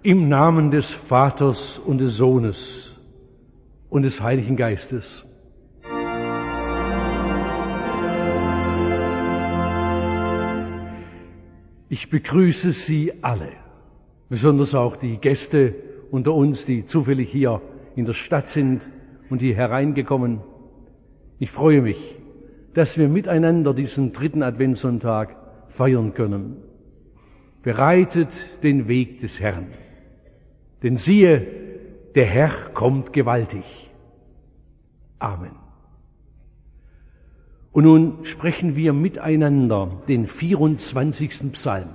Im Namen des Vaters und des Sohnes und des Heiligen Geistes. Ich begrüße Sie alle, besonders auch die Gäste unter uns, die zufällig hier in der Stadt sind und hier hereingekommen. Ich freue mich, dass wir miteinander diesen 3. Adventssonntag feiern können. Bereitet den Weg des Herrn, denn siehe, der Herr kommt gewaltig. Amen. Und nun sprechen wir miteinander den 24. Psalm.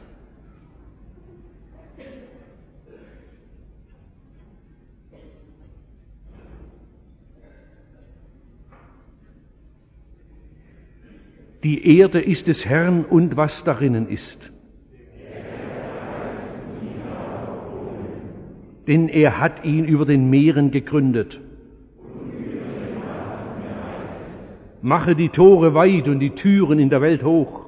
Die Erde ist des Herrn und was darinnen ist. Denn er hat ihn über den Meeren gegründet. Mache die Tore weit und die Türen in der Welt hoch.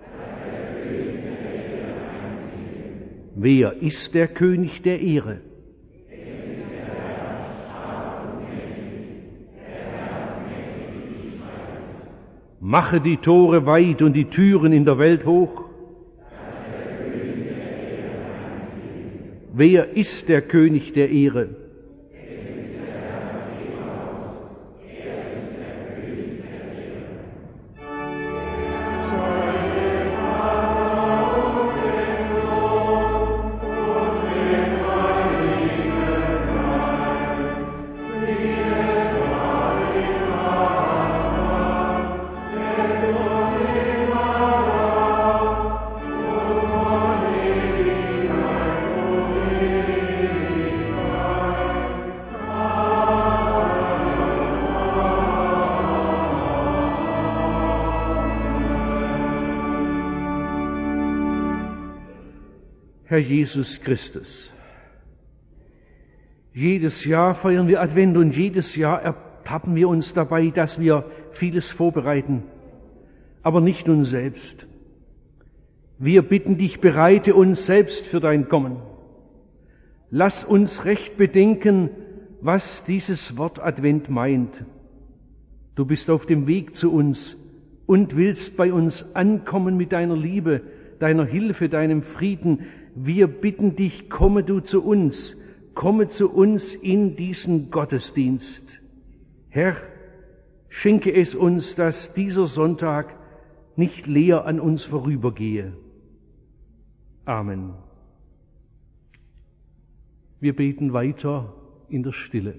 Wer ist der König der Ehre? Mache die Tore weit und die Türen in der Welt hoch. Wer ist der König der Ehre? Herr Jesus Christus, jedes Jahr feiern wir Advent und jedes Jahr ertappen wir uns dabei, dass wir vieles vorbereiten, aber nicht uns selbst. Wir bitten dich, bereite uns selbst für dein Kommen. Lass uns recht bedenken, was dieses Wort Advent meint. Du bist auf dem Weg zu uns und willst bei uns ankommen mit deiner Liebe, deiner Hilfe, deinem Frieden. Wir bitten dich, komme du zu uns, komme zu uns in diesen Gottesdienst. Herr, schenke es uns, dass dieser Sonntag nicht leer an uns vorübergehe. Amen. Wir beten weiter in der Stille.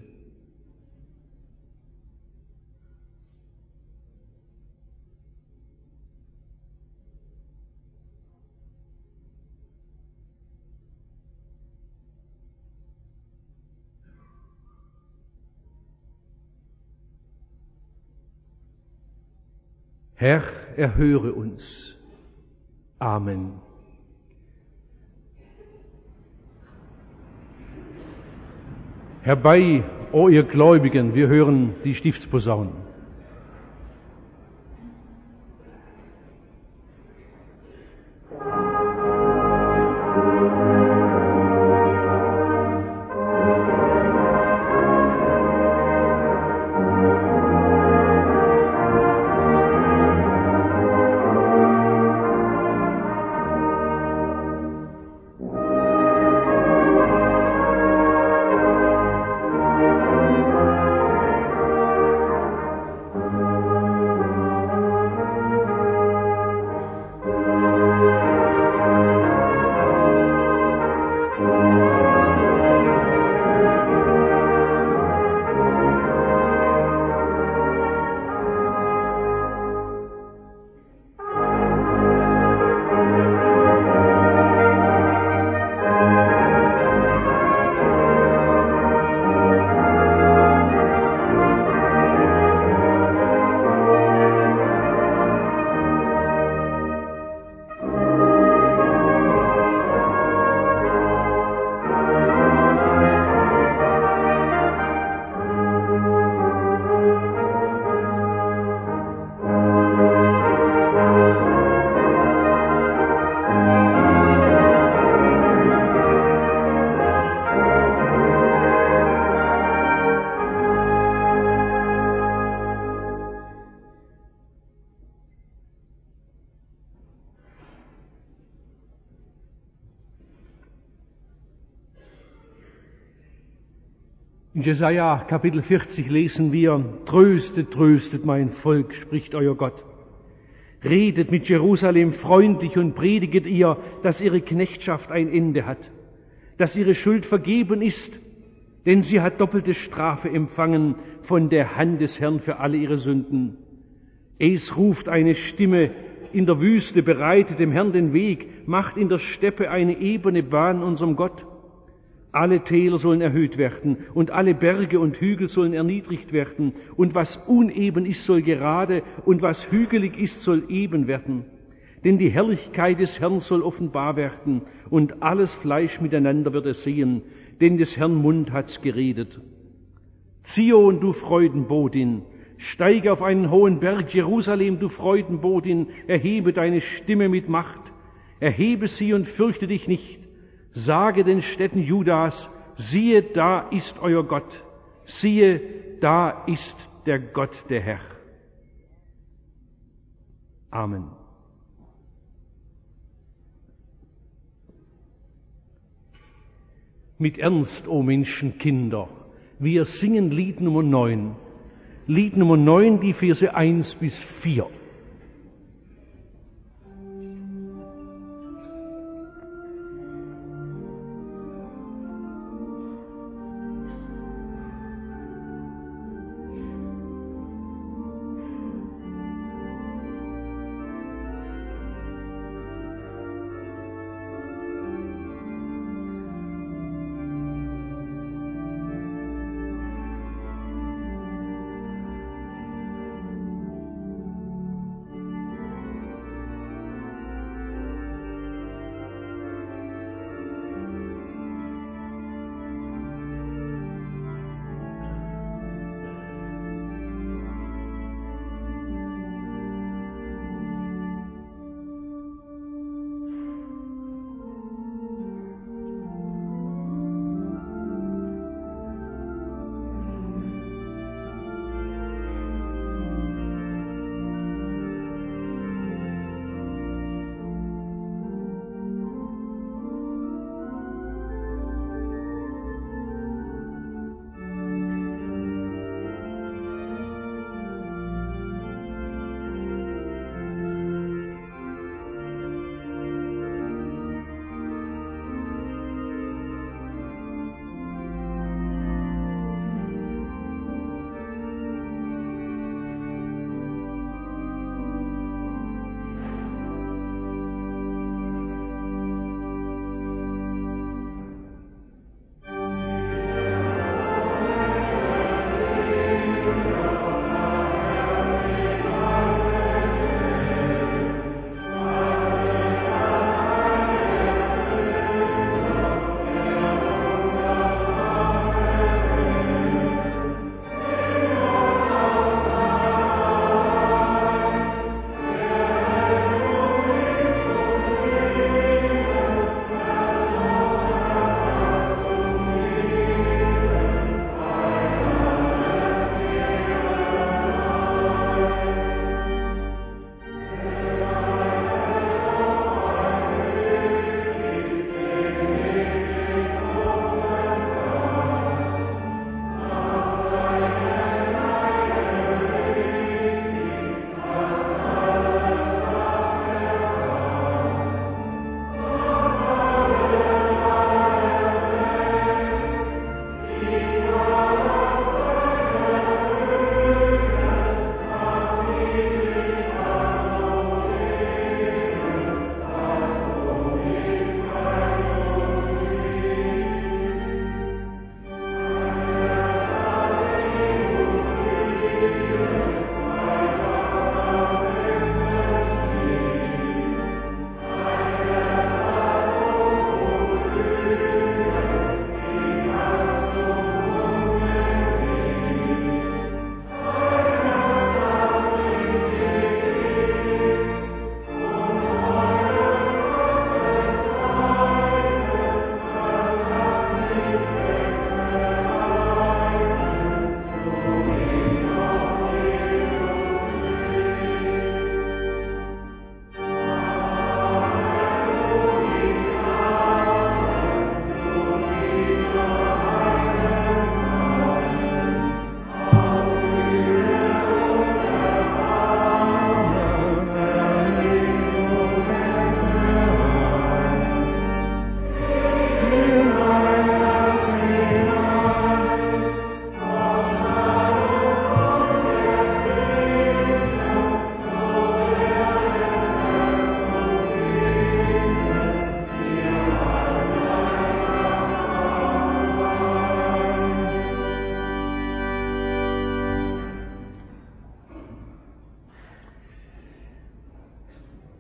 Herr, erhöre uns. Amen. Herbei, o ihr Gläubigen, wir hören die Stiftsposaunen. In Jesaja Kapitel 40 lesen wir: Tröstet, tröstet mein Volk, spricht euer Gott. Redet mit Jerusalem freundlich und prediget ihr, dass ihre Knechtschaft ein Ende hat, dass ihre Schuld vergeben ist, denn sie hat doppelte Strafe empfangen von der Hand des Herrn für alle ihre Sünden. Es ruft eine Stimme in der Wüste, bereitet dem Herrn den Weg, macht in der Steppe eine ebene Bahn unserem Gott. Alle Täler sollen erhöht werden und alle Berge und Hügel sollen erniedrigt werden, und was uneben ist, soll gerade, und was hügelig ist, soll eben werden. Denn die Herrlichkeit des Herrn soll offenbar werden, und alles Fleisch miteinander wird es sehen, denn des Herrn Mund hat's geredet. Zion, du Freudenbotin, steige auf einen hohen Berg, Jerusalem, du Freudenbotin, erhebe deine Stimme mit Macht, erhebe sie und fürchte dich nicht. Sage den Städten Judas, siehe, da ist euer Gott, siehe, da ist der Gott, der Herr. Amen. Mit Ernst, o Menschenkinder, wir singen Lied Nummer 9. Lied Nummer 9, die Verse 1 bis 4.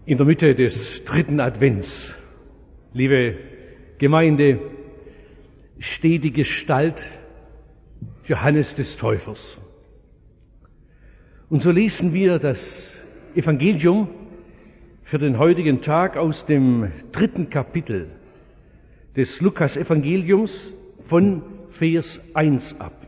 In der Mitte des 3. Advents, liebe Gemeinde, steht die Gestalt Johannes des Täufers. Und so lesen wir das Evangelium für den heutigen Tag aus dem 3. Kapitel des Lukas-Evangeliums von Vers 1 ab.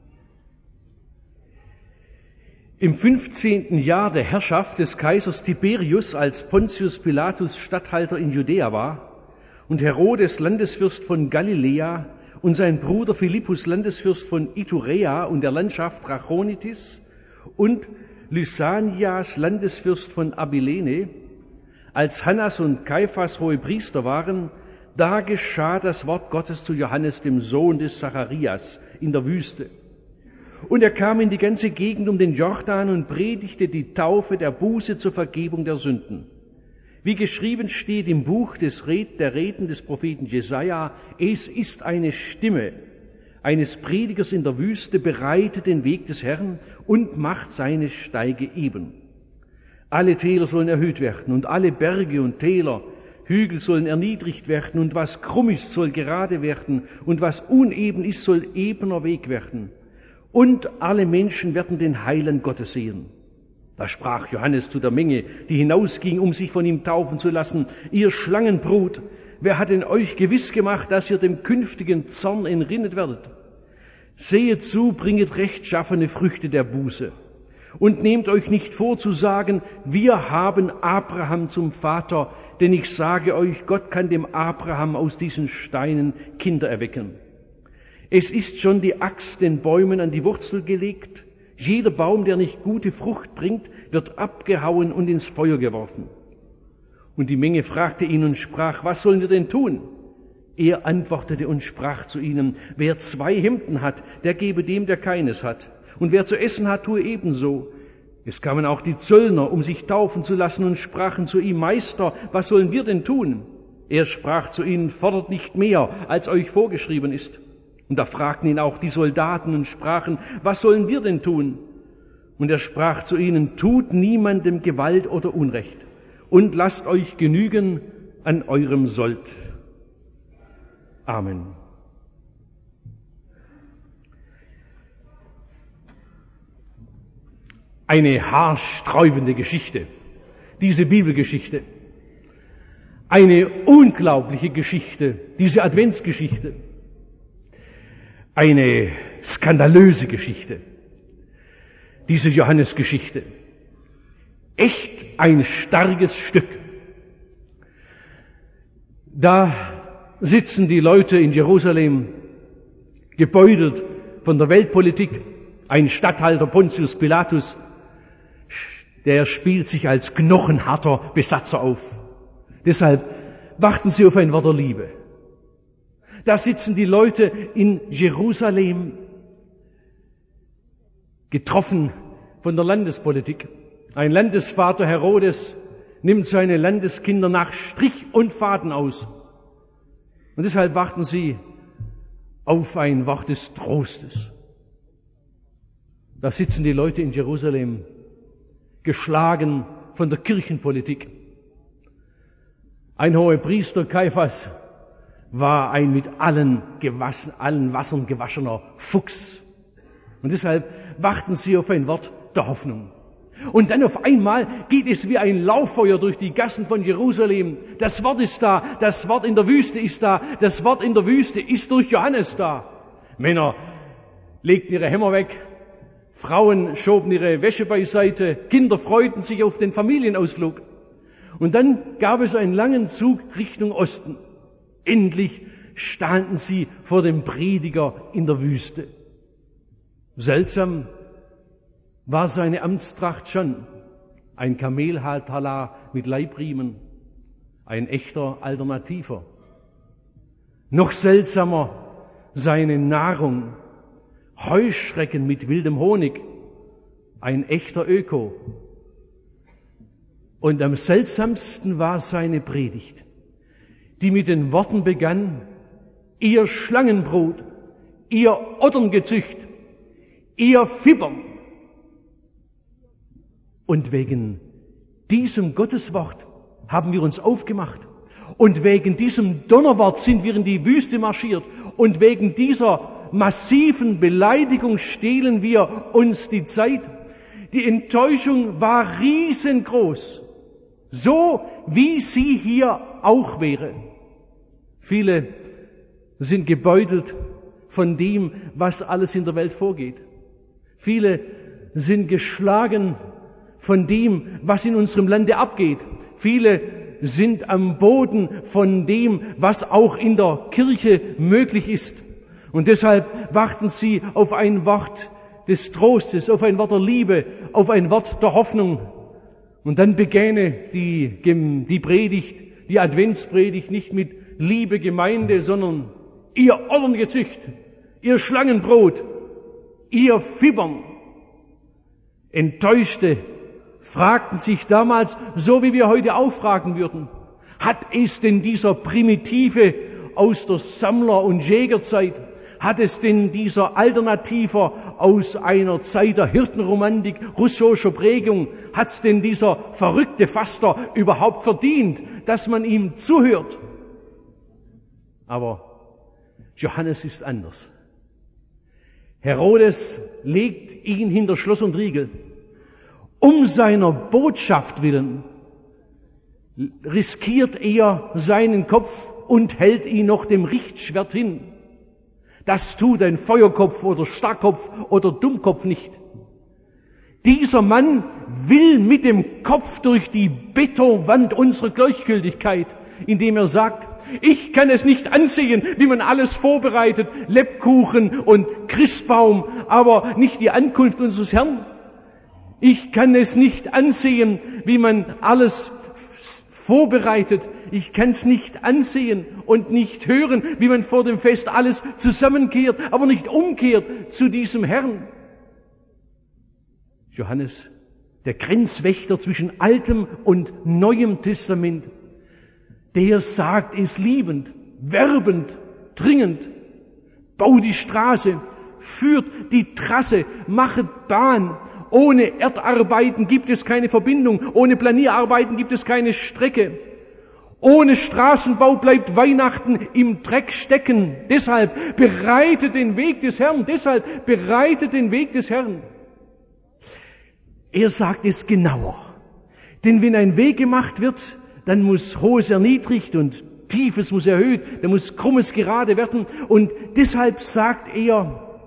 Im 15. Jahr der Herrschaft des Kaisers Tiberius, als Pontius Pilatus Statthalter in Judäa war und Herodes Landesfürst von Galiläa und sein Bruder Philippus Landesfürst von Iturea und der Landschaft Trachonitis und Lysanias Landesfürst von Abilene, als Hannas und Kaiphas Hohepriester waren, da geschah das Wort Gottes zu Johannes, dem Sohn des Zacharias, in der Wüste. Und er kam in die ganze Gegend um den Jordan und predigte die Taufe der Buße zur Vergebung der Sünden. Wie geschrieben steht im Buch der Reden des Propheten Jesaja, es ist eine Stimme eines Predigers in der Wüste, bereitet den Weg des Herrn und macht seine Steige eben. Alle Täler sollen erhöht werden und alle Berge und Täler, Hügel sollen erniedrigt werden und was krumm ist, soll gerade werden und was uneben ist, soll ebener Weg werden. Und alle Menschen werden den Heiland Gottes sehen. Da sprach Johannes zu der Menge, die hinausging, um sich von ihm taufen zu lassen: Ihr Schlangenbrut, wer hat denn euch gewiss gemacht, dass ihr dem künftigen Zorn entrinnet werdet? Sehet zu, bringet rechtschaffene Früchte der Buße. Und nehmt euch nicht vor zu sagen, wir haben Abraham zum Vater, denn ich sage euch, Gott kann dem Abraham aus diesen Steinen Kinder erwecken. Es ist schon die Axt den Bäumen an die Wurzel gelegt. Jeder Baum, der nicht gute Frucht bringt, wird abgehauen und ins Feuer geworfen. Und die Menge fragte ihn und sprach: Was sollen wir denn tun? Er antwortete und sprach zu ihnen: Wer 2 Hemden hat, der gebe dem, der keines hat. Und wer zu essen hat, tue ebenso. Es kamen auch die Zöllner, um sich taufen zu lassen, und sprachen zu ihm: Meister, was sollen wir denn tun? Er sprach zu ihnen: Fordert nicht mehr, als euch vorgeschrieben ist. Und da fragten ihn auch die Soldaten und sprachen: Was sollen wir denn tun? Und er sprach zu ihnen: Tut niemandem Gewalt oder Unrecht und lasst euch genügen an eurem Sold. Amen. Eine haarsträubende Geschichte, diese Bibelgeschichte. Eine unglaubliche Geschichte, diese Adventsgeschichte. Eine skandalöse Geschichte, diese Johannesgeschichte. Echt ein starkes Stück. Da sitzen die Leute in Jerusalem, gebeutelt von der Weltpolitik. Ein Statthalter, Pontius Pilatus, der spielt sich als knochenharter Besatzer auf. Deshalb warten sie auf ein Wort der Liebe. Da sitzen die Leute in Jerusalem, getroffen von der Landespolitik. Ein Landesvater Herodes nimmt seine Landeskinder nach Strich und Faden aus. Und deshalb warten sie auf ein Wort des Trostes. Da sitzen die Leute in Jerusalem, geschlagen von der Kirchenpolitik. Ein Hohepriester, Kaiphas, war ein mit allen Wassern gewaschener Fuchs. Und deshalb warten sie auf ein Wort der Hoffnung. Und dann auf einmal geht es wie ein Lauffeuer durch die Gassen von Jerusalem. Das Wort ist da, das Wort in der Wüste ist da, das Wort in der Wüste ist durch Johannes da. Männer legten ihre Hämmer weg, Frauen schoben ihre Wäsche beiseite, Kinder freuten sich auf den Familienausflug. Und dann gab es einen langen Zug Richtung Osten. Endlich standen sie vor dem Prediger in der Wüste. Seltsam war seine Amtstracht schon. Ein Kamelhaartalar mit Leibriemen, ein echter Alternativer. Noch seltsamer seine Nahrung, Heuschrecken mit wildem Honig, ein echter Öko. Und am seltsamsten war seine Predigt, die mit den Worten begann: Ihr Schlangenbrut, ihr Otterngezücht, ihr Fibbern. Und wegen diesem Gotteswort haben wir uns aufgemacht. Und wegen diesem Donnerwort sind wir in die Wüste marschiert. Und wegen dieser massiven Beleidigung stehlen wir uns die Zeit. Die Enttäuschung war riesengroß. So wie sie hier auch wäre. Viele sind gebeutelt von dem, was alles in der Welt vorgeht. Viele sind geschlagen von dem, was in unserem Lande abgeht. Viele sind am Boden von dem, was auch in der Kirche möglich ist. Und deshalb warten sie auf ein Wort des Trostes, auf ein Wort der Liebe, auf ein Wort der Hoffnung. Und dann beginne die Predigt, die Adventspredigt nicht mit Liebe Gemeinde, sondern ihr Ollengezücht, ihr Schlangenbrot, ihr Fibbern. Enttäuschte fragten sich damals, so wie wir heute auch fragen würden, hat es denn dieser Primitive aus der Sammler- und Jägerzeit, hat es denn dieser Alternativer aus einer Zeit der Hirtenromantik, russischer Prägung, hat es denn dieser verrückte Faster überhaupt verdient, dass man ihm zuhört? Aber Johannes ist anders. Herodes legt ihn hinter Schloss und Riegel. Um seiner Botschaft willen riskiert er seinen Kopf und hält ihn noch dem Richtschwert hin. Das tut ein Feuerkopf oder Starrkopf oder Dummkopf nicht. Dieser Mann will mit dem Kopf durch die Betonwand unserer Gleichgültigkeit, indem er sagt, ich kann es nicht ansehen, wie man alles vorbereitet, Lebkuchen und Christbaum, aber nicht die Ankunft unseres Herrn. Ich kann es nicht ansehen, wie man alles vorbereitet. Ich kann es nicht ansehen und nicht hören, wie man vor dem Fest alles zusammenkehrt, aber nicht umkehrt zu diesem Herrn. Johannes, der Grenzwächter zwischen Altem und Neuem Testament, der sagt es liebend, werbend, dringend. Bau die Straße, führt die Trasse, machet Bahn. Ohne Erdarbeiten gibt es keine Verbindung, ohne Planierarbeiten gibt es keine Strecke. Ohne Straßenbau bleibt Weihnachten im Dreck stecken. Deshalb bereitet den Weg des Herrn, deshalb bereitet den Weg des Herrn. Er sagt es genauer. Denn wenn ein Weg gemacht wird, dann muss Hohes erniedrigt und Tiefes muss erhöht, dann muss Krummes gerade werden. Und deshalb sagt er,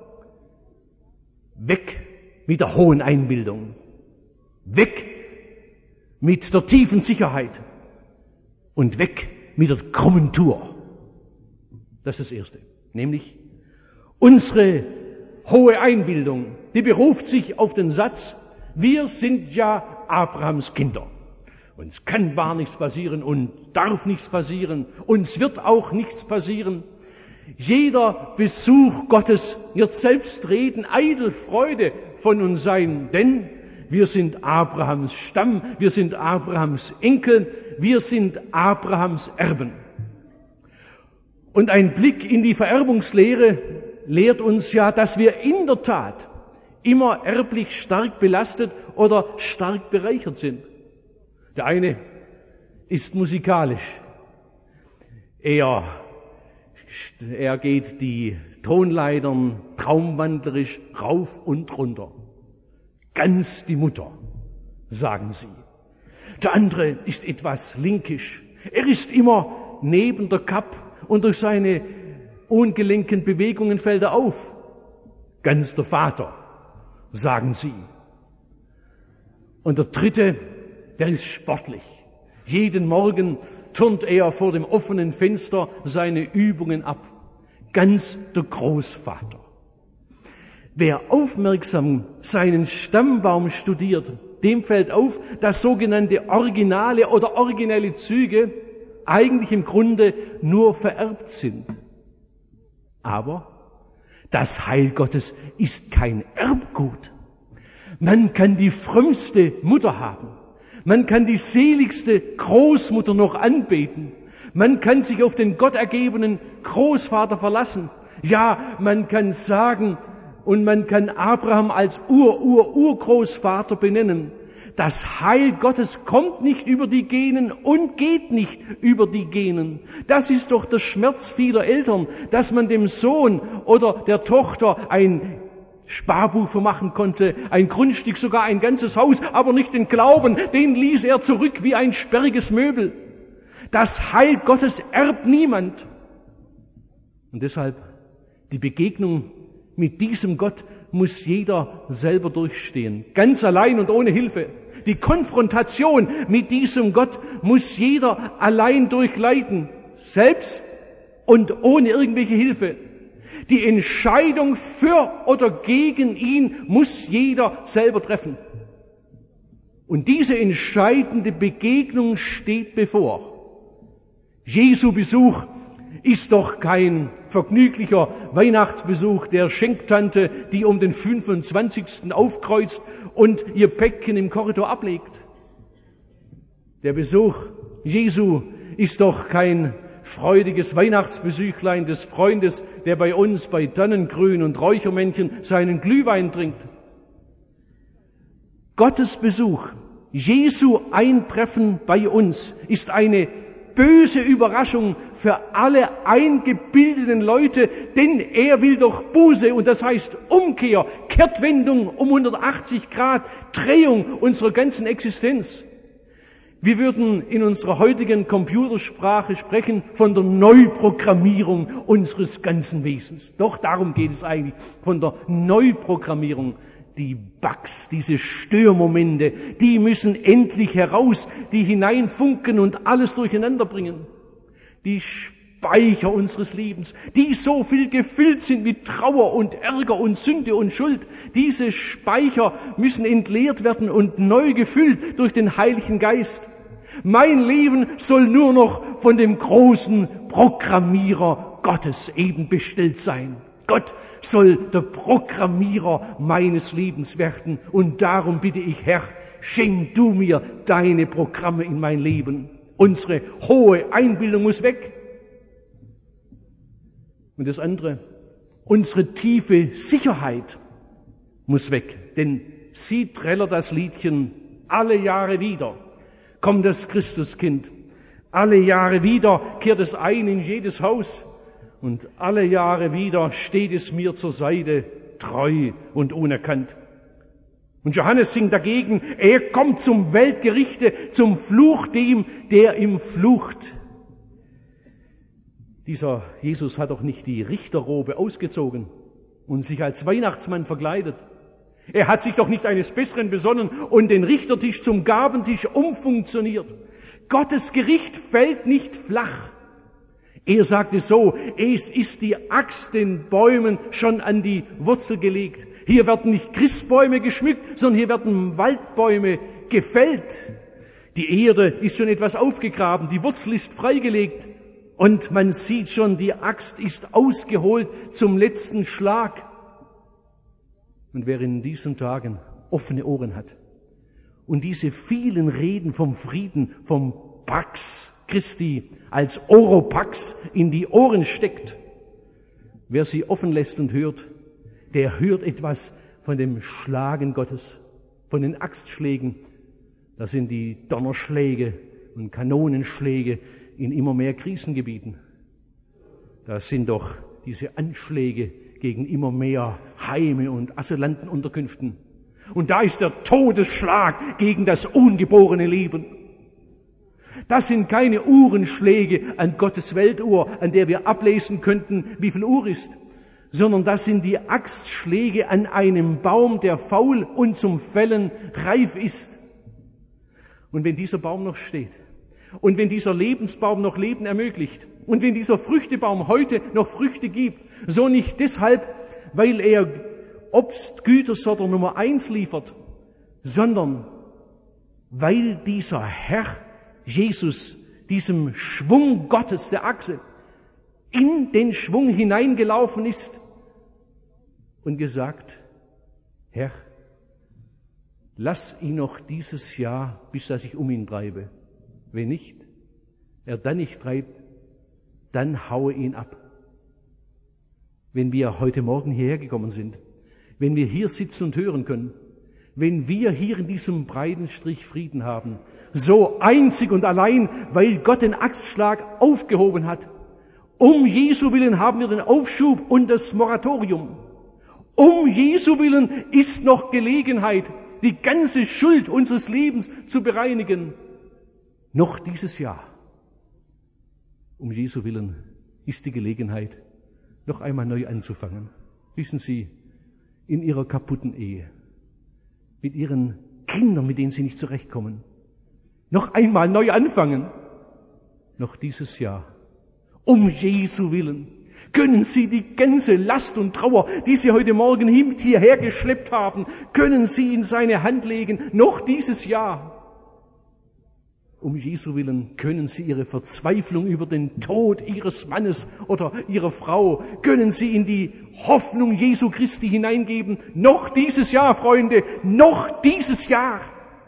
weg mit der hohen Einbildung. Weg mit der tiefen Sicherheit. Und weg mit der krummen Tour. Das ist das Erste. Nämlich unsere hohe Einbildung, die beruft sich auf den Satz, wir sind ja Abrahams Kinder. Uns kann gar nichts passieren und darf nichts passieren. Uns wird auch nichts passieren. Jeder Besuch Gottes wird selbstredend, eitel Freude von uns sein, denn wir sind Abrahams Stamm, wir sind Abrahams Enkel, wir sind Abrahams Erben. Und ein Blick in die Vererbungslehre lehrt uns ja, dass wir in der Tat immer erblich stark belastet oder stark bereichert sind. Der eine ist musikalisch. Er geht die Tonleitern traumwandlerisch rauf und runter. Ganz die Mutter, sagen sie. Der andere ist etwas linkisch. Er ist immer neben der Kapp und durch seine ungelenken Bewegungen fällt er auf. Ganz der Vater, sagen sie. Und der dritte, der ist sportlich. Jeden Morgen turnt er vor dem offenen Fenster seine Übungen ab. Ganz der Großvater. Wer aufmerksam seinen Stammbaum studiert, dem fällt auf, dass sogenannte originale oder originelle Züge eigentlich im Grunde nur vererbt sind. Aber das Heil Gottes ist kein Erbgut. Man kann die frömmste Mutter haben. Man kann die seligste Großmutter noch anbeten. Man kann sich auf den gottergebenen Großvater verlassen. Ja, man kann sagen und man kann Abraham als Urgroßvater benennen. Das Heil Gottes kommt nicht über die Genen und geht nicht über die Genen. Das ist doch der Schmerz vieler Eltern, dass man dem Sohn oder der Tochter ein Sparbuch vermachen konnte, ein Grundstück, sogar ein ganzes Haus, aber nicht den Glauben, den ließ er zurück wie ein sperriges Möbel. Das Heil Gottes erbt niemand. Und deshalb die Begegnung mit diesem Gott muss jeder selber durchstehen, ganz allein und ohne Hilfe. Die Konfrontation mit diesem Gott muss jeder allein durchleiden, selbst und ohne irgendwelche Hilfe. Die Entscheidung für oder gegen ihn muss jeder selber treffen. Und diese entscheidende Begegnung steht bevor. Jesu Besuch ist doch kein vergnüglicher Weihnachtsbesuch der Schenktante, die um den 25. aufkreuzt und ihr Päckchen im Korridor ablegt. Der Besuch Jesu ist doch kein freudiges Weihnachtsbesuchlein des Freundes, der bei uns bei Tannengrün und Räuchermännchen seinen Glühwein trinkt. Gottes Besuch, Jesu Eintreffen bei uns ist eine böse Überraschung für alle eingebildeten Leute, denn er will doch Buße, und das heißt Umkehr, Kehrtwendung um 180 Grad, Drehung unserer ganzen Existenz. Wir würden in unserer heutigen Computersprache sprechen von der Neuprogrammierung unseres ganzen Wesens. Doch darum geht es eigentlich, von der Neuprogrammierung. Die Bugs, diese Störmomente, die müssen endlich heraus, die hineinfunken und alles durcheinander bringen. Die Speicher unseres Lebens, die so viel gefüllt sind mit Trauer und Ärger und Sünde und Schuld, diese Speicher müssen entleert werden und neu gefüllt durch den Heiligen Geist. Mein Leben soll nur noch von dem großen Programmierer Gottes eben bestellt sein. Gott soll der Programmierer meines Lebens werden. Und darum bitte ich, Herr, schenk du mir deine Programme in mein Leben. Unsere hohe Einbildung muss weg. Und das andere, unsere tiefe Sicherheit muss weg. Denn sie trällert das Liedchen alle Jahre wieder. Kommt das Christuskind. Alle Jahre wieder kehrt es ein in jedes Haus. Und alle Jahre wieder steht es mir zur Seite, treu und unerkannt. Und Johannes singt dagegen, er kommt zum Weltgerichte, zum Fluch dem, der ihm flucht. Dieser Jesus hat doch nicht die Richterrobe ausgezogen und sich als Weihnachtsmann verkleidet. Er hat sich doch nicht eines Besseren besonnen und den Richtertisch zum Gabentisch umfunktioniert. Gottes Gericht fällt nicht flach. Er sagte so, es ist die Axt den Bäumen schon an die Wurzel gelegt. Hier werden nicht Christbäume geschmückt, sondern hier werden Waldbäume gefällt. Die Erde ist schon etwas aufgegraben, die Wurzel ist freigelegt und man sieht schon, die Axt ist ausgeholt zum letzten Schlag. Und wer in diesen Tagen offene Ohren hat und diese vielen Reden vom Frieden, vom Pax Christi als Oropax in die Ohren steckt, wer sie offen lässt und hört, der hört etwas von dem Schlagen Gottes, von den Axtschlägen. Das sind die Donnerschläge und Kanonenschläge in immer mehr Krisengebieten. Das sind doch diese Anschläge gegen immer mehr Heime und Asylantenunterkünften. Und da ist der Todesschlag gegen das ungeborene Leben. Das sind keine Uhrenschläge an Gottes Weltuhr, an der wir ablesen könnten, wie viel Uhr ist, sondern das sind die Axtschläge an einem Baum, der faul und zum Fällen reif ist. Und wenn dieser Baum noch steht, und wenn dieser Lebensbaum noch Leben ermöglicht, und wenn dieser Früchtebaum heute noch Früchte gibt, so nicht deshalb, weil er Obstgütersorte Nummer 1 liefert, sondern weil dieser Herr Jesus, diesem Schwung Gottes der Achse, in den Schwung hineingelaufen ist und gesagt, Herr, lass ihn noch dieses Jahr, bis dass ich um ihn treibe. Wenn nicht, er dann nicht treibt, dann haue ihn ab. Wenn wir heute Morgen hierher gekommen sind, wenn wir hier sitzen und hören können, wenn wir hier in diesem breiten Strich Frieden haben. So einzig und allein, weil Gott den Axtschlag aufgehoben hat. Um Jesu Willen haben wir den Aufschub und das Moratorium. Um Jesu Willen ist noch Gelegenheit, die ganze Schuld unseres Lebens zu bereinigen. Noch dieses Jahr. Um Jesu Willen ist die Gelegenheit, noch einmal neu anzufangen. Wissen Sie, in Ihrer kaputten Ehe, mit Ihren Kindern, mit denen Sie nicht zurechtkommen, noch einmal neu anfangen. Noch dieses Jahr. Um Jesu Willen können Sie die ganze Last und Trauer, die Sie heute Morgen hierher geschleppt haben, können Sie in seine Hand legen. Noch dieses Jahr. Um Jesu Willen können Sie Ihre Verzweiflung über den Tod Ihres Mannes oder Ihrer Frau, können Sie in die Hoffnung Jesu Christi hineingeben. Noch dieses Jahr, Freunde, noch dieses Jahr.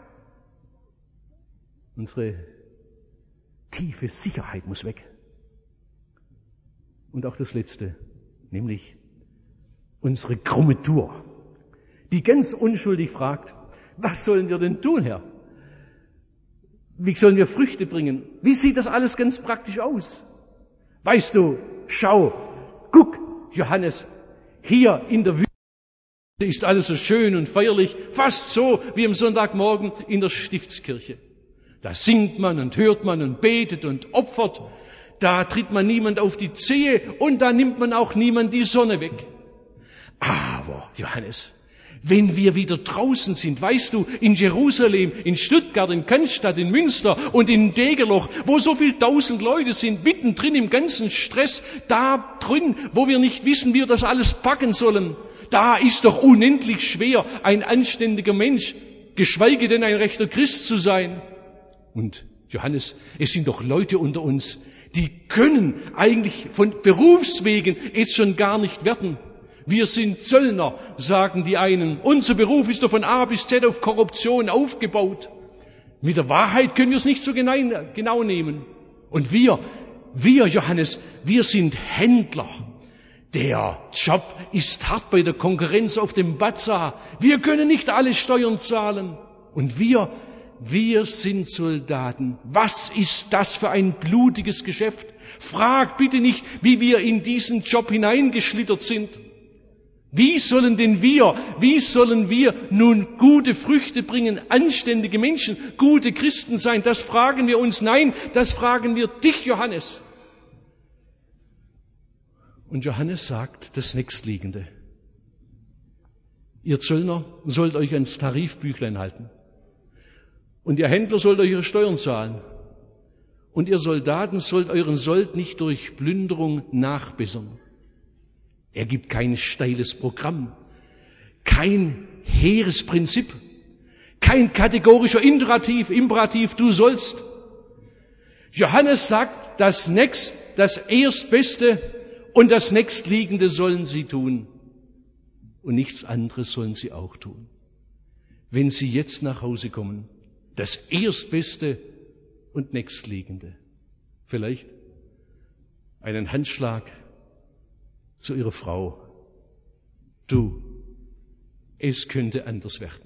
Unsere tiefe Sicherheit muss weg. Und auch das Letzte, nämlich unsere krumme Tour, die ganz unschuldig fragt, was sollen wir denn tun, Herr? Wie sollen wir Früchte bringen? Wie sieht das alles ganz praktisch aus? Weißt du, schau, guck, Johannes, hier in der Wüste ist alles so schön und feierlich, fast so wie am Sonntagmorgen in der Stiftskirche. Da singt man und hört man und betet und opfert. Da tritt man niemand auf die Zehe und da nimmt man auch niemand die Sonne weg. Aber, Johannes, wenn wir wieder draußen sind, weißt du, in Jerusalem, in Stuttgart, in Cannstatt, in Münster und in Degerloch, wo so viel 1000 Leute sind, mittendrin im ganzen Stress, da drin, wo wir nicht wissen, wie wir das alles packen sollen, da ist doch unendlich schwer, ein anständiger Mensch, geschweige denn ein rechter Christ zu sein. Und Johannes, es sind doch Leute unter uns, die können eigentlich von Berufswegen es schon gar nicht werden. Wir sind Zöllner, sagen die einen. Unser Beruf ist doch von A bis Z auf Korruption aufgebaut. Mit der Wahrheit können wir es nicht so genau nehmen. Und wir, Johannes, wir sind Händler. Der Job ist hart bei der Konkurrenz auf dem Bazar. Wir können nicht alle Steuern zahlen. Und wir sind Soldaten. Was ist das für ein blutiges Geschäft? Frag bitte nicht, wie wir in diesen Job hineingeschlittert sind. Wie sollen wir nun gute Früchte bringen, anständige Menschen, gute Christen sein? Das fragen wir uns. Nein, das fragen wir dich, Johannes. Und Johannes sagt das Nächstliegende. Ihr Zöllner sollt euch ans Tarifbüchlein halten. Und ihr Händler sollt euch ihre Steuern zahlen. Und ihr Soldaten sollt euren Sold nicht durch Plünderung nachbessern. Er gibt kein steiles Programm, kein hehres Prinzip, kein kategorischer Imperativ, du sollst. Johannes sagt, das Erstbeste und das Nächstliegende sollen sie tun. Und nichts anderes sollen sie auch tun. Wenn sie jetzt nach Hause kommen, das Erstbeste und Nächstliegende. Vielleicht einen Handschlag zu ihrer Frau. Du, es könnte anders werden.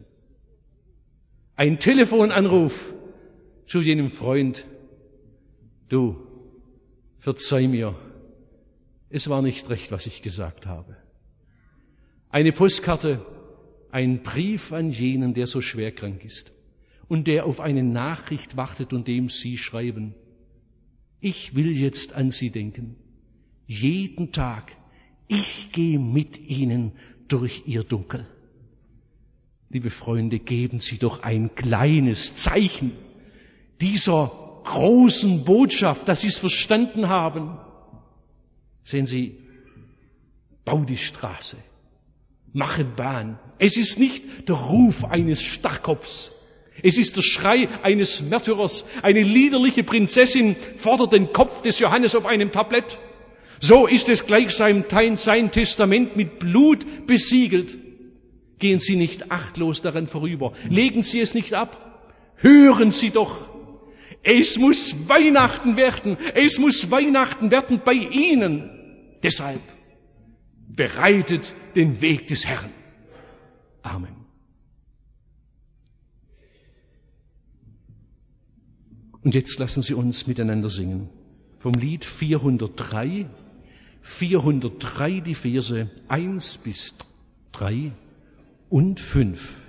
Ein Telefonanruf zu jenem Freund. Du, verzeih mir, es war nicht recht, was ich gesagt habe. Eine Postkarte, ein Brief an jenen, der so schwer krank ist und der auf eine Nachricht wartet und dem Sie schreiben. Ich will jetzt an Sie denken. Jeden Tag. Ich gehe mit Ihnen durch Ihr Dunkel. Liebe Freunde, geben Sie doch ein kleines Zeichen dieser großen Botschaft, dass Sie es verstanden haben. Sehen Sie, bau die Straße, mache Bahn. Es ist nicht der Ruf eines Starrkopfs. Es ist der Schrei eines Märtyrers. Eine liederliche Prinzessin fordert den Kopf des Johannes auf einem Tablett. So ist es gleichsam sein Testament mit Blut besiegelt. Gehen Sie nicht achtlos daran vorüber. Legen Sie es nicht ab. Hören Sie doch. Es muss Weihnachten werden. Es muss Weihnachten werden bei Ihnen. Deshalb bereitet den Weg des Herrn. Amen. Und jetzt lassen Sie uns miteinander singen. Vom Lied 403 die Verse 1 bis 3 und 5.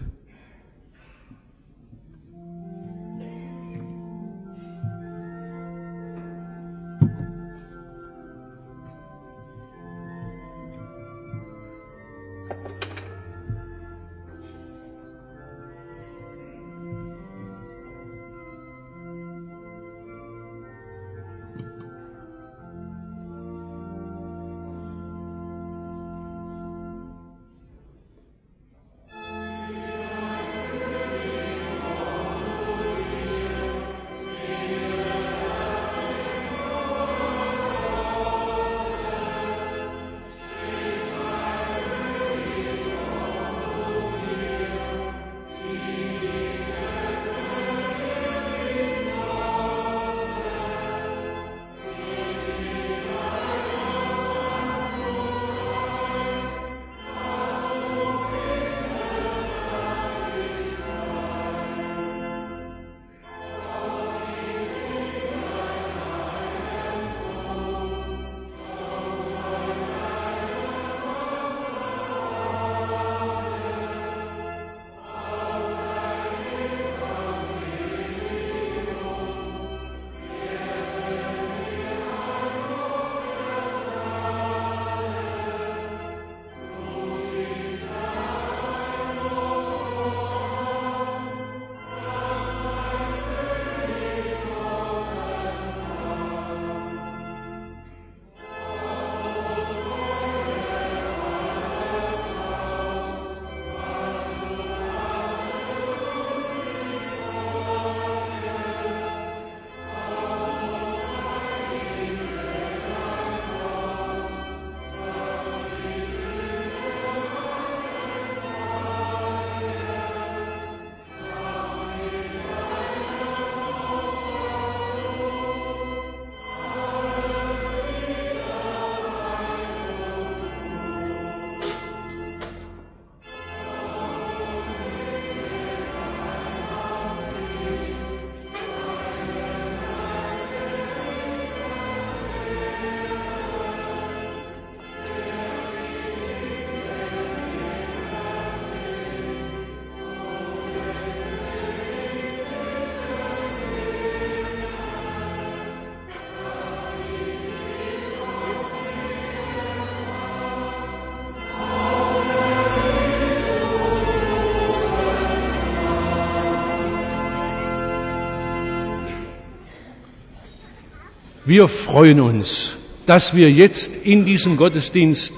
Wir freuen uns, dass wir jetzt in diesem Gottesdienst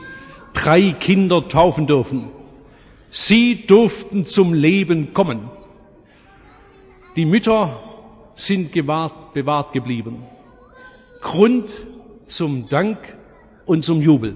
3 Kinder taufen dürfen. Sie durften zum Leben kommen. Die Mütter sind bewahrt geblieben. Grund zum Dank und zum Jubel.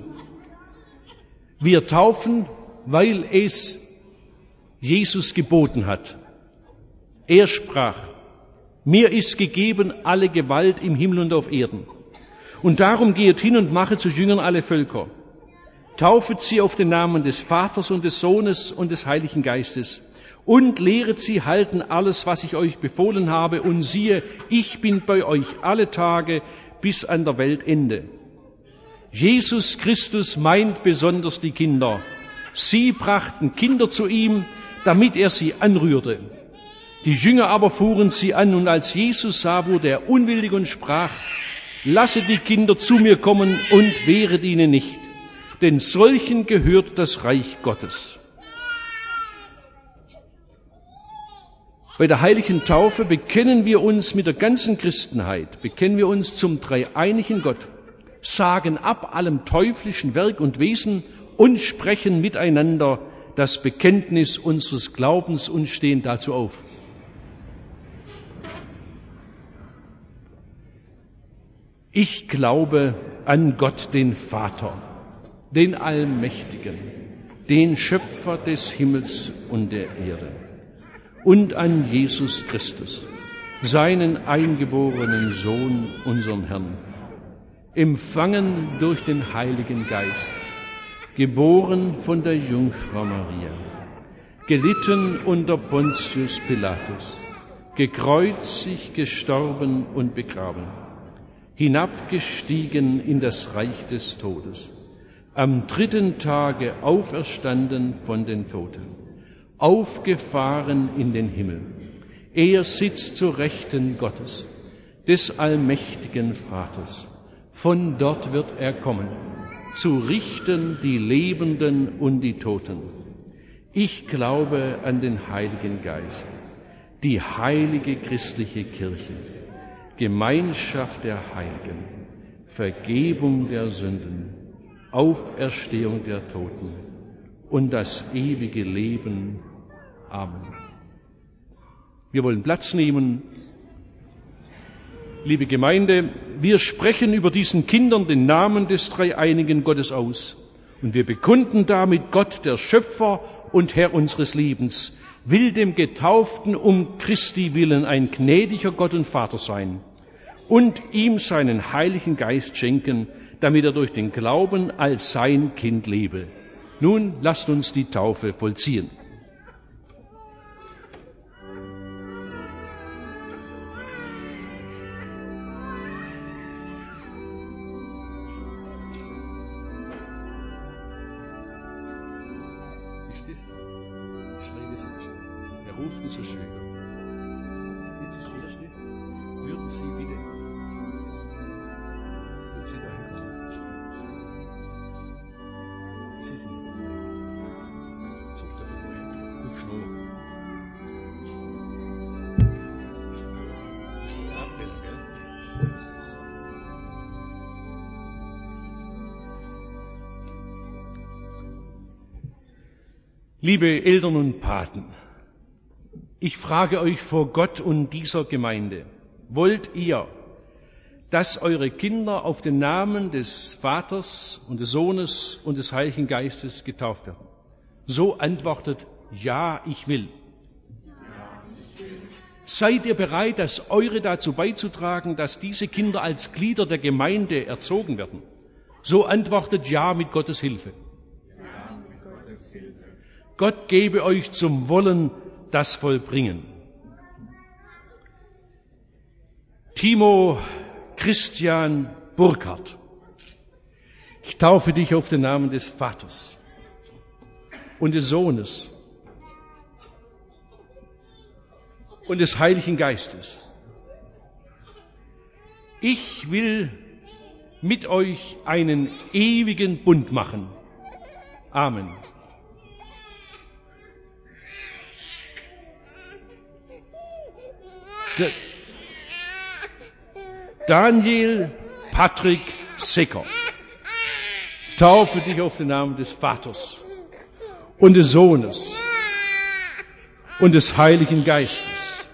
Wir taufen, weil es Jesus geboten hat. Er sprach: Mir ist gegeben alle Gewalt im Himmel und auf Erden. Und darum geht hin und machet zu Jüngern alle Völker. Taufet sie auf den Namen des Vaters und des Sohnes und des Heiligen Geistes. Und lehret sie halten alles, was ich euch befohlen habe. Und siehe, ich bin bei euch alle Tage bis an der Weltende. Jesus Christus meint besonders die Kinder. Sie brachten Kinder zu ihm, damit er sie anrührte. Die Jünger aber fuhren sie an, und als Jesus sah, wurde er unwillig und sprach: Lasset die Kinder zu mir kommen und wehret ihnen nicht, denn solchen gehört das Reich Gottes. Bei der heiligen Taufe bekennen wir uns mit der ganzen Christenheit, bekennen wir uns zum dreieinigen Gott, sagen ab allem teuflischen Werk und Wesen und sprechen miteinander das Bekenntnis unseres Glaubens und stehen dazu auf. Ich glaube an Gott, den Vater, den Allmächtigen, den Schöpfer des Himmels und der Erde, und an Jesus Christus, seinen eingeborenen Sohn, unseren Herrn, empfangen durch den Heiligen Geist, geboren von der Jungfrau Maria, gelitten unter Pontius Pilatus, gekreuzigt, gestorben und begraben, hinabgestiegen in das Reich des Todes, am 3. Tage auferstanden von den Toten, aufgefahren in den Himmel. Er sitzt zur Rechten Gottes, des allmächtigen Vaters. Von dort wird er kommen, zu richten die Lebenden und die Toten. Ich glaube an den Heiligen Geist, die heilige christliche Kirche, Gemeinschaft der Heiligen, Vergebung der Sünden, Auferstehung der Toten und das ewige Leben. Amen. Wir wollen Platz nehmen. Liebe Gemeinde, wir sprechen über diesen Kindern den Namen des dreieinigen Gottes aus. Und wir bekunden damit, Gott, der Schöpfer und Herr unseres Lebens, will dem Getauften um Christi willen ein gnädiger Gott und Vater sein und ihm seinen Heiligen Geist schenken, damit er durch den Glauben als sein Kind lebe. Nun lasst uns die Taufe vollziehen. Er ruft so schön. Jetzt ist der Erste. Würden Sie bitte. Wenn Sie da hinkommen. Sie sind sucht er den und schnurr. Liebe Eltern und Paten, ich frage euch vor Gott und dieser Gemeinde, wollt ihr, dass eure Kinder auf den Namen des Vaters und des Sohnes und des Heiligen Geistes getauft werden? So antwortet, ja, ich will. Seid ihr bereit, das eure dazu beizutragen, dass diese Kinder als Glieder der Gemeinde erzogen werden? So antwortet, ja, mit Gottes Hilfe. Gott gebe euch zum Wollen das Vollbringen. Timo Christian Burkhardt, ich taufe dich auf den Namen des Vaters und des Sohnes und des Heiligen Geistes. Ich will mit euch einen ewigen Bund machen. Amen. Daniel Patrick Secker, taufe dich auf den Namen des Vaters und des Sohnes und des Heiligen Geistes.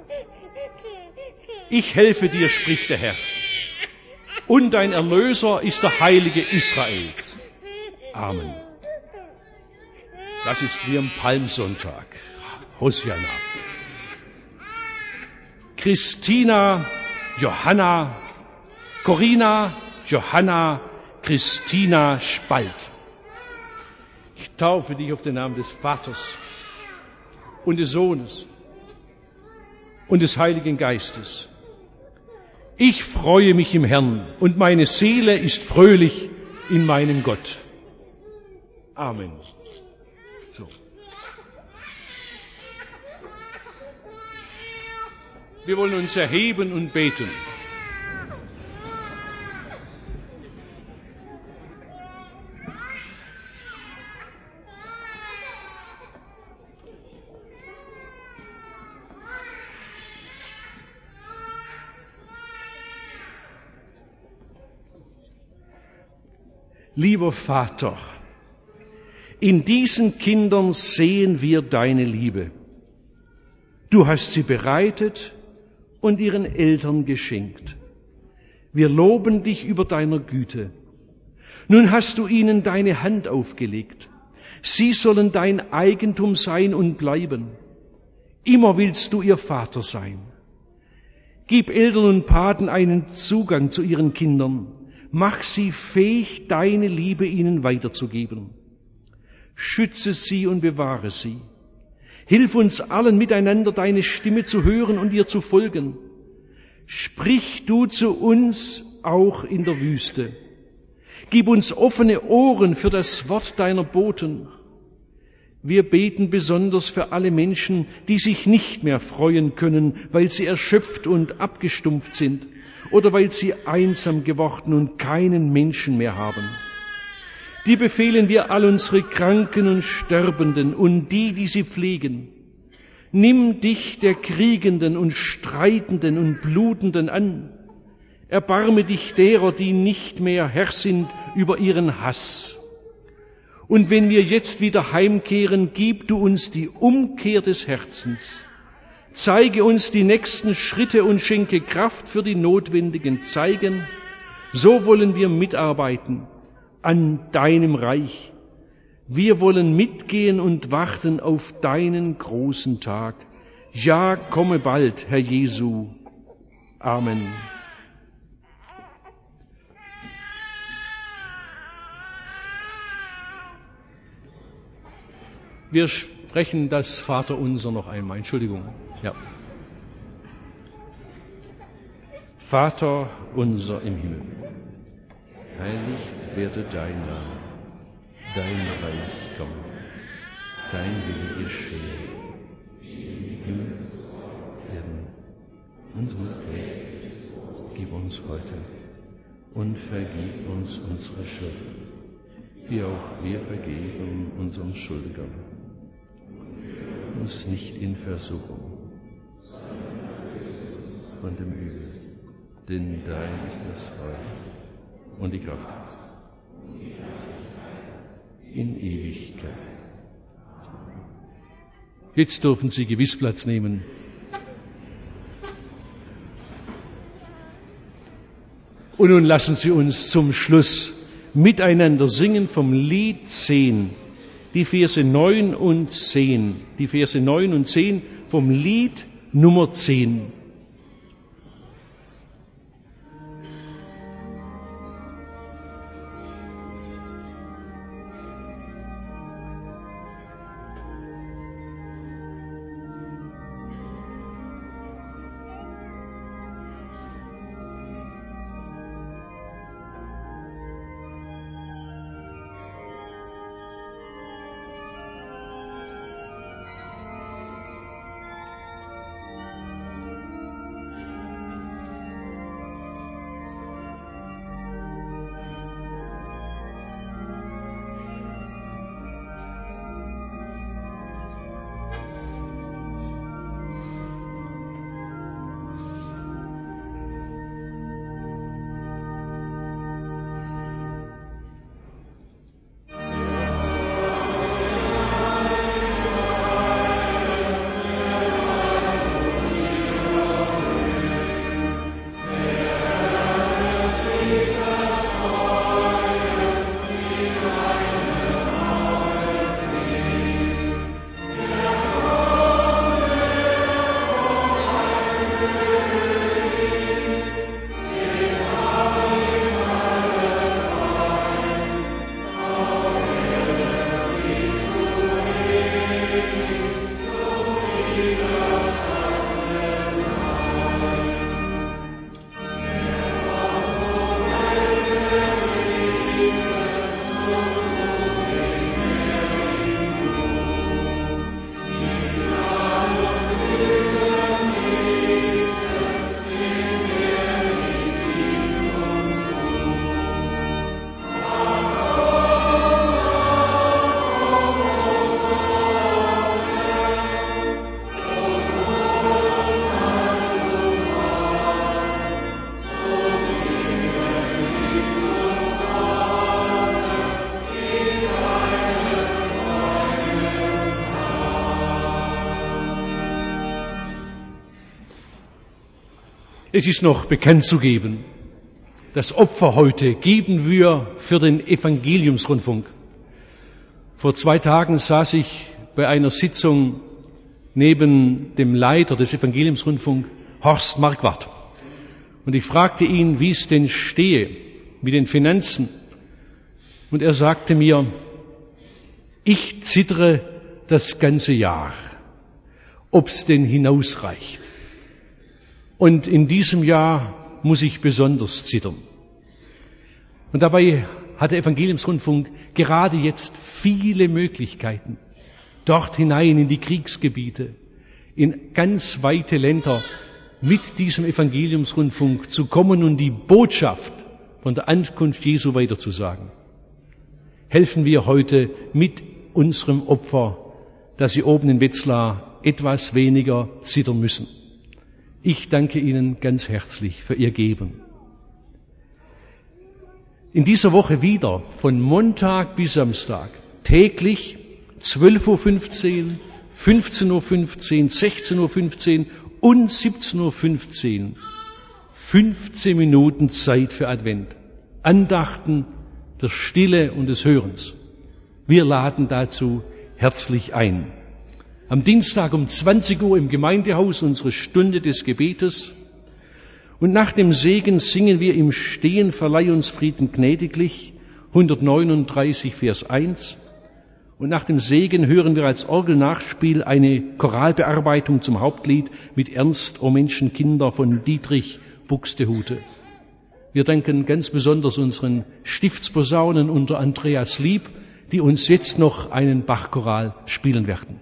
Ich helfe dir, spricht der Herr, und dein Erlöser ist der Heilige Israels. Amen. Das ist wie am Palmsonntag. Hosianna. Christina, Johanna, Corinna, Johanna, Christina Spalt. Ich taufe dich auf den Namen des Vaters und des Sohnes und des Heiligen Geistes. Ich freue mich im Herrn und meine Seele ist fröhlich in meinem Gott. Amen. So. Wir wollen uns erheben und beten. Lieber Vater, in diesen Kindern sehen wir deine Liebe. Du hast sie bereitet und ihren Eltern geschenkt. Wir loben dich über deiner Güte. Nun hast du ihnen deine Hand aufgelegt. Sie sollen dein Eigentum sein und bleiben. Immer willst du ihr Vater sein. Gib Eltern und Paten einen Zugang zu ihren Kindern. Mach sie fähig, deine Liebe ihnen weiterzugeben. Schütze sie und bewahre sie. Hilf uns allen miteinander deine Stimme zu hören und ihr zu folgen. Sprich du zu uns auch in der Wüste. Gib uns offene Ohren für das Wort deiner Boten. Wir beten besonders für alle Menschen, die sich nicht mehr freuen können, weil sie erschöpft und abgestumpft sind oder weil sie einsam geworden und keinen Menschen mehr haben. Die befehlen wir all unsere Kranken und Sterbenden und die sie pflegen. Nimm dich der Kriegenden und Streitenden und Blutenden an. Erbarme dich derer, die nicht mehr Herr sind über ihren Hass. Und wenn wir jetzt wieder heimkehren, gib du uns die Umkehr des Herzens. Zeige uns die nächsten Schritte und schenke Kraft für die notwendigen Zeigen. So wollen wir mitarbeiten an deinem Reich. Wir wollen mitgehen und warten auf deinen großen Tag. Ja, komme bald, Herr Jesu. Amen. Wir sprechen das Vaterunser noch einmal. Entschuldigung. Ja. Vater unser im Himmel, heiligt werde dein Name, dein Reich komme, dein Wille geschehe, im Himmel werden. Unsere Brot gib uns heute und vergib uns unsere Schuld, wie auch wir vergeben unseren Schuldigern. Uns nicht in Versuchung, von dem Übel, denn dein ist das Reich und die Kraft in Ewigkeit. Jetzt dürfen Sie gewiss Platz nehmen. Und nun lassen Sie uns zum Schluss miteinander singen vom Lied 10. Die Verse 9 und 10. Die Verse 9 und 10 vom Lied Nummer 10. Es ist noch bekannt zu geben. Das Opfer heute geben wir für den Evangeliumsrundfunk. Vor 2 Tagen saß ich bei einer Sitzung neben dem Leiter des Evangeliumsrundfunks, Horst Marquardt. Und ich fragte ihn, wie es denn stehe mit den Finanzen. Und er sagte mir, ich zittere das ganze Jahr. ob's denn hinausreicht. Und in diesem Jahr muss ich besonders zittern. Und dabei hat der Evangeliumsrundfunk gerade jetzt viele Möglichkeiten, dort hinein in die Kriegsgebiete, in ganz weite Länder mit diesem Evangeliumsrundfunk zu kommen und die Botschaft von der Ankunft Jesu weiterzusagen. Helfen wir heute mit unserem Opfer, dass Sie oben in Wetzlar etwas weniger zittern müssen. Ich danke Ihnen ganz herzlich für Ihr Geben. In dieser Woche wieder, von Montag bis Samstag, täglich 12.15 Uhr, 15.15 Uhr, 16.15 Uhr und 17.15 Uhr. 15 Minuten Zeit für Advent. Andachten der Stille und des Hörens. Wir laden dazu herzlich ein. Am Dienstag um 20 Uhr im Gemeindehaus unsere Stunde des Gebetes. Und nach dem Segen singen wir im Stehen Verleih uns Frieden gnädiglich, 139 Vers 1. Und nach dem Segen hören wir als Orgelnachspiel eine Choralbearbeitung zum Hauptlied mit Ernst, o Menschenkinder von Dietrich Buxtehude. Wir danken ganz besonders unseren Stiftsposaunen unter Andreas Lieb, die uns jetzt noch einen Bachchoral spielen werden.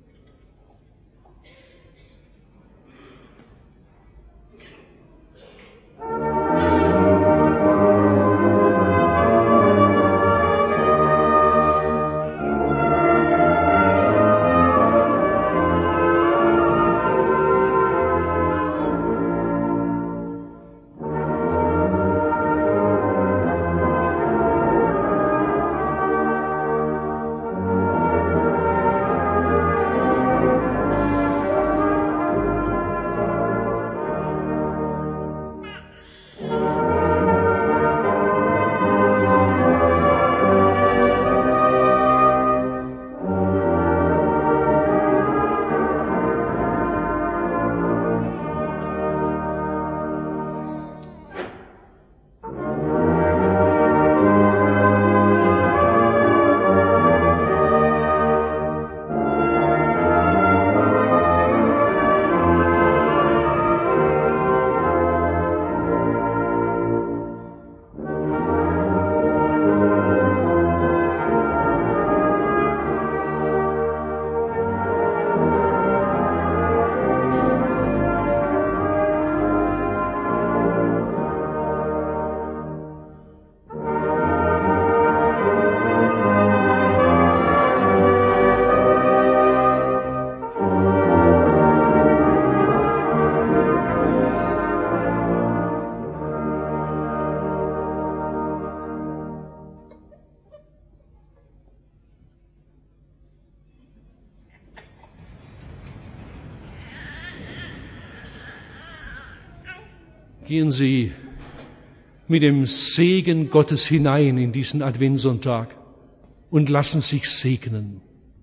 Gehen Sie mit dem Segen Gottes hinein in diesen Adventssonntag und lassen sich segnen.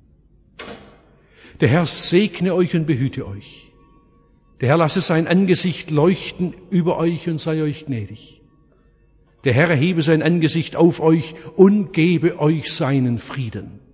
Der Herr segne euch und behüte euch. Der Herr lasse sein Angesicht leuchten über euch und sei euch gnädig. Der Herr erhebe sein Angesicht auf euch und gebe euch seinen Frieden.